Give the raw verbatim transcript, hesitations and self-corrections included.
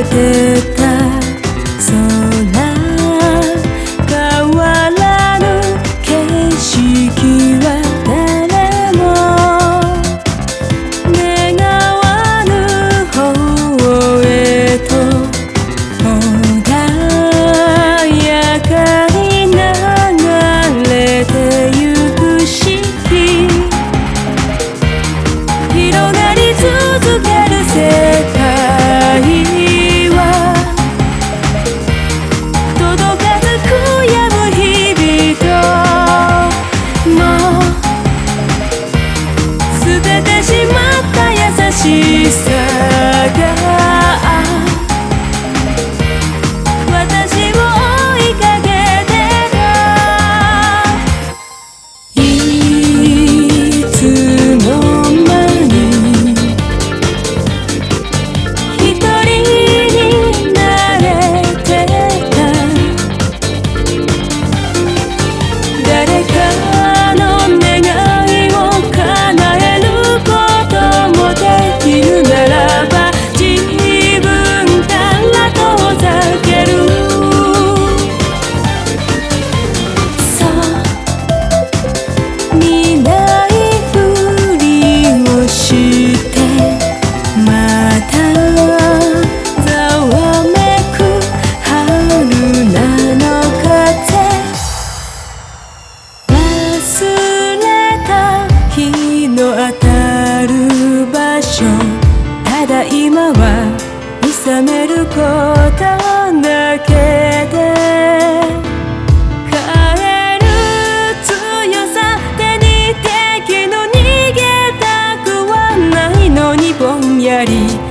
れてた空、変わらぬ景色は誰も願わぬ方へと穏やかに流れてゆくし、広がり続ける世界は届かず悔やむ日々と、もう捨ててしまった優しさが私を追いかけてた。いつの間に一人になれてた。誰かの願いを叶えることもできるならば、自分から遠ざける。そう見ないふりをしてまたざわめく春菜の風。忘れた日の当たる場所、ただ今はいさめることだけで、帰る強さ手に敵の逃げたくはないのに、ぼんやり